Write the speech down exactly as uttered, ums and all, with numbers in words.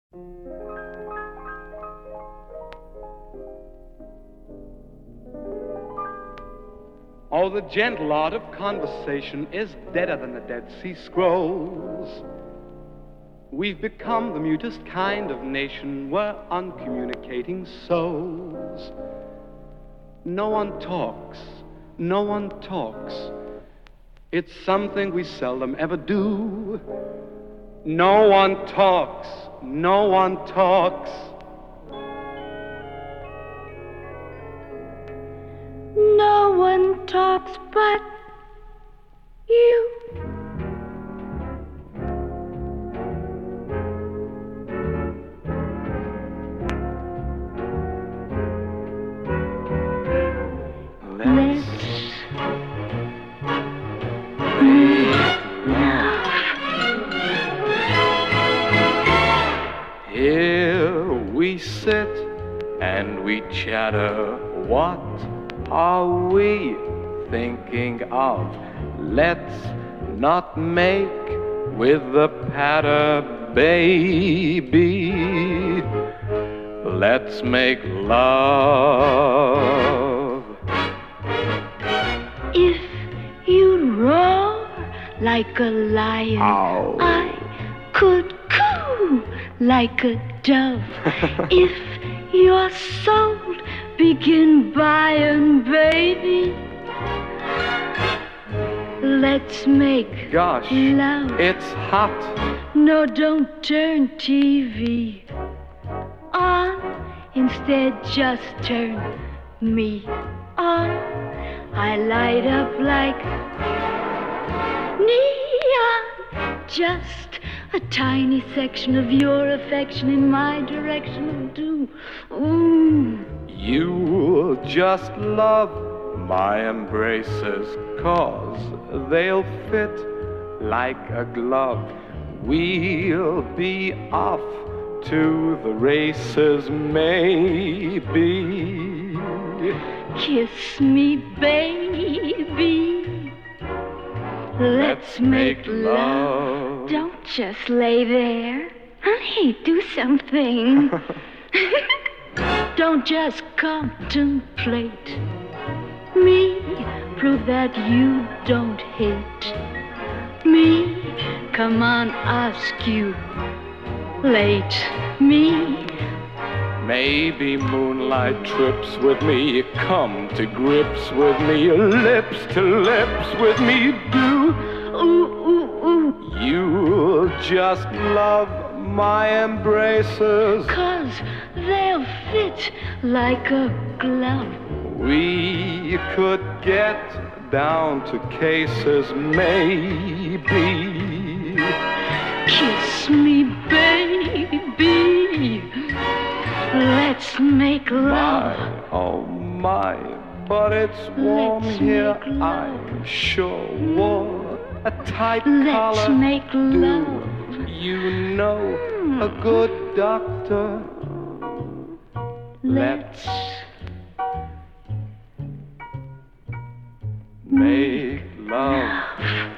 Oh, the gentle art of conversation is deader than the Dead Sea Scrolls. We've become the mutest kind of nation. We're uncommunicating souls. No one talks. No one talks. It's something we seldom ever do. No one talks. No one talks. No one talks but you. Let's Here we sit and we chatter. What are we thinking of? Let's not make with the patter, baby. Let's make love. If you roar like a lion, Ow. I could coo like a dove. If your soul begin buying, baby, let's make Gosh, love. it's hot. No, don't turn T V on. Instead, just turn me on. I light up like neon. Just a tiny section of your affection in my direction will do. Ooh. You just love my embraces, 'cause they'll fit like a glove. We'll be off to the races, maybe. Kiss me, baby. Let's make love. Don't just lay there. Honey, do something. Don't just contemplate me. Prove that you don't hate me. Come on, ask you late me. Maybe moonlight trips with me. Come to grips with me. Lips to lips with me. Do Ooh, ooh, ooh. you just love my embraces? 'Cause they'll fit like a glove. We could get down to cases, maybe. Kiss me, baby. Let's make My, love. oh my, but it's warm Let's here. make love. I'm sure wore a tight Let's collar. make Do love. you know a good doctor? Let's Make love.